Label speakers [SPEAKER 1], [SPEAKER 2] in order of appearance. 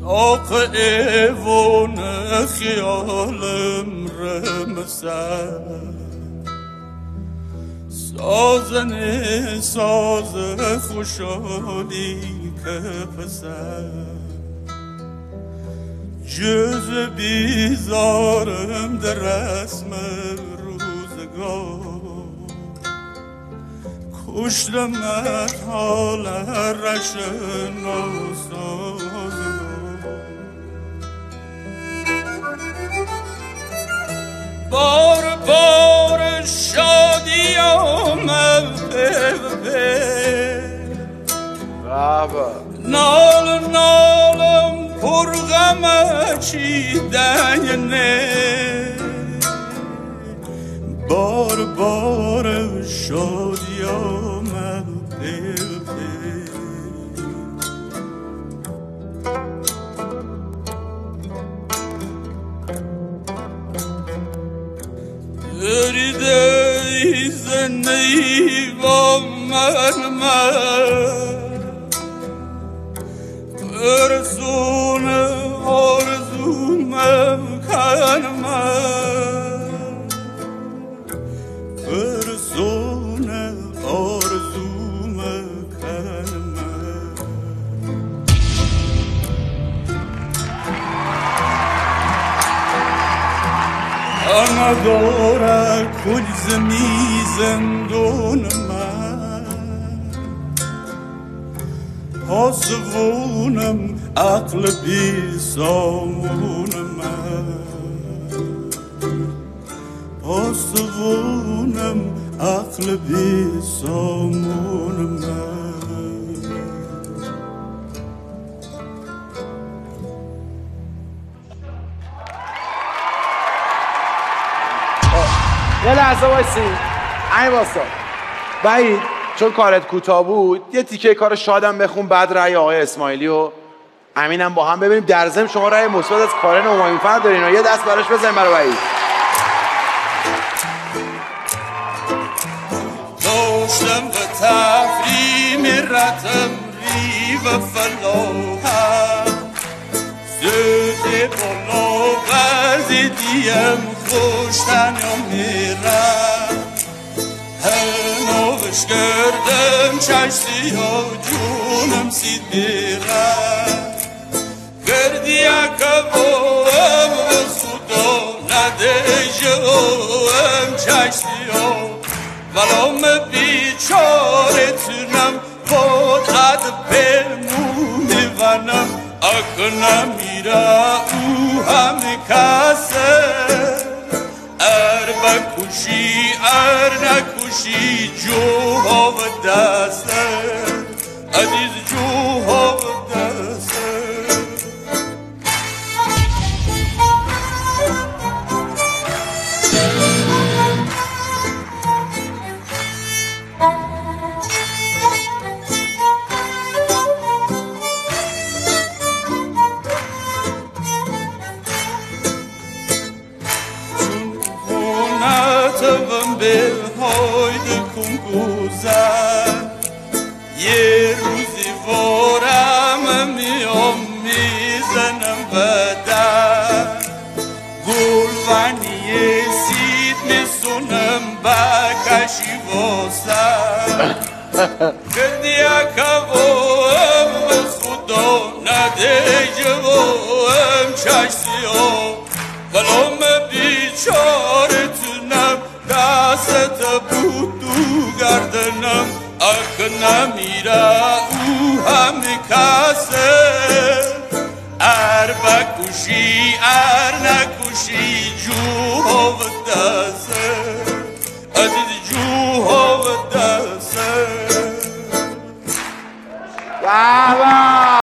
[SPEAKER 1] داغ ایوان خیالم رمسد سازن ساز خوشحالی که پسد جز بیزارم در رسم روزگار کشتمت حال رشن ناسازگار بار بار شادی آمد نال نالم پر غم چیدنه بار بار شادی آمد دریده ای زندگی با من برسون آرزومم کنم برسون آرزومم کنم نداره کل زمی زندون من پاسبونم عقل بی سامون من پاسبونم عقل بی سامون من
[SPEAKER 2] یه لحظه وایسی این واسا بعید چون کارت کوتاه بود یه تیکه کار شادم بخون بعد رأی آقای اسماعیلی و امینم با هم ببینیم در ضمن شما رأی مثبت از کارن همایونفر دارین و یه دست براش بزنیم برای بعید
[SPEAKER 1] داشتم به تفریم رتم ری و فلاحم زده بالا وزیدیم خوشتن یا میرم هنوش کردم چشتی ها جونم سید میرم گردی اکبام و خدا نده جوام چشتی ها ولام بیچاره تونم بود عد بمونه ونم اکنم میره او همه کسه بکوشی نکوشی جوها و دسته عزیز جوها و دسته به هاید کنگوزن یه روزی وارم میام میزنم بدن گلونی سید میسونم بکشی واسن کردی اکوام خدا نده جوام چشتی ها ولام بیچاره تونم دست بود تو گردنم اک نمیره او همه کسه بکوشی نکوشی جو و